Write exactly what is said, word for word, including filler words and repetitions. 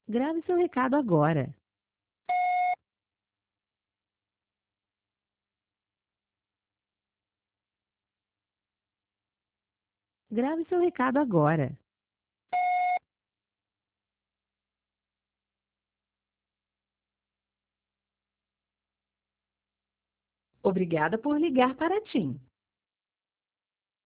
Grave seu recado agora. Grave seu recado agora. Obrigada por ligar para a TIM.